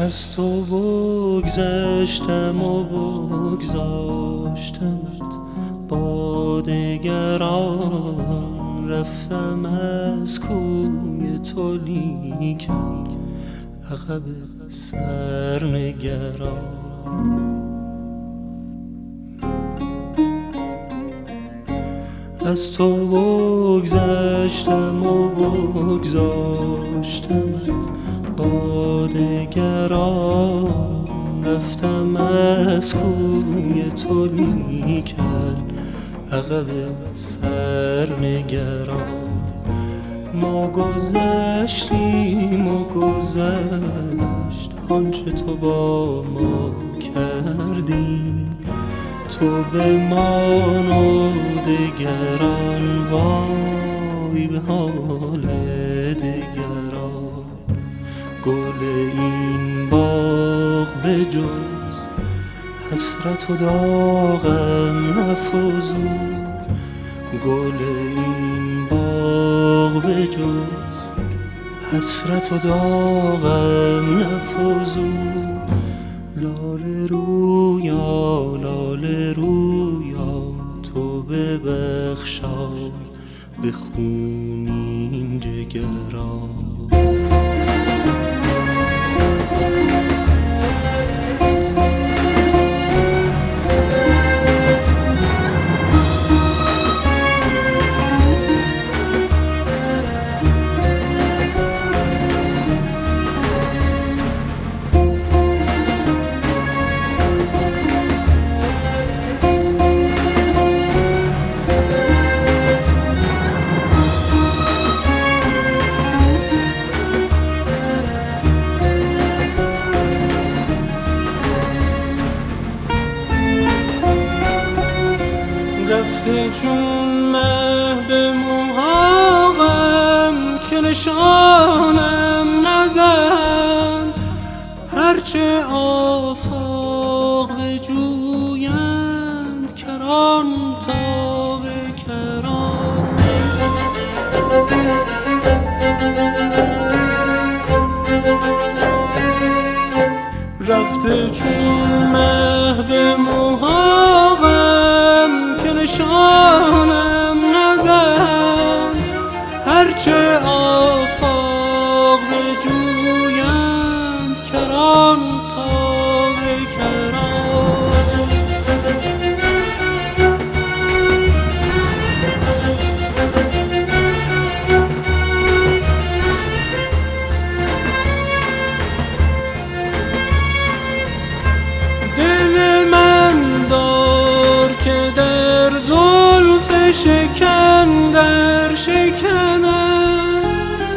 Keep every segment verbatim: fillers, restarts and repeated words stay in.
از تو بگذشتم و بگذاشتمت با دگران، رفتم از کوی تو لیکن عقب سرنگران. از تو بگذشتم و بگذاشتمت با دگران، رفتم از کوی تو لیکن عقب سرنگران. ما گذشتیم و گذشت آنچه تو با ما کردی، تو بمان و دگران وای به حال دگران. گل این باغ به جز حسرت و داغم نفزود، گل این باغ به جز حسرت و داغم نفزود. لاله رویا لاله رویا تو ببخشای به خونین جگران. رفته چون مه به محاقم که نشانم ندن، هرچه آفاق بجویند کران تا به کران. رفته چون مه به محاقم که نشانم ندن، هرچه آفاق بجویند کران تا به کران. دل من دار که در زلف شکن در شکند،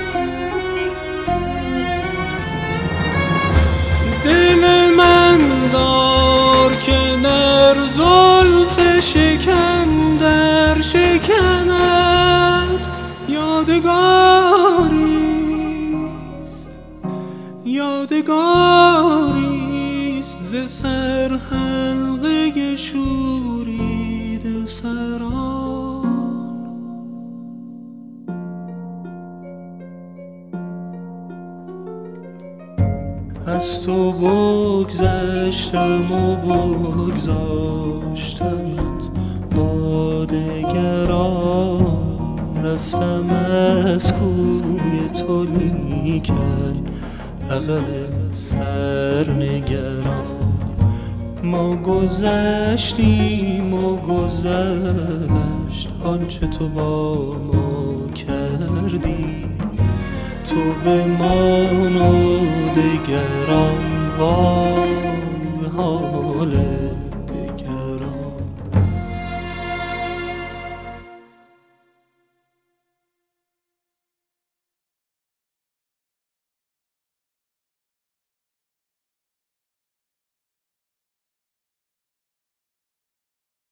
دل من دار که در زلف شکن در شکند. یادگاریست یادگاریست ز سر حلقه شورید سران. از تو بگذشتم و بگذاشتمت با دگران، رفتم از کوی تو لیکن عقب سرنگران. ما گذشتیم و گذشت آنچه تو با ما کردی، تو بمان و دگران وای به حال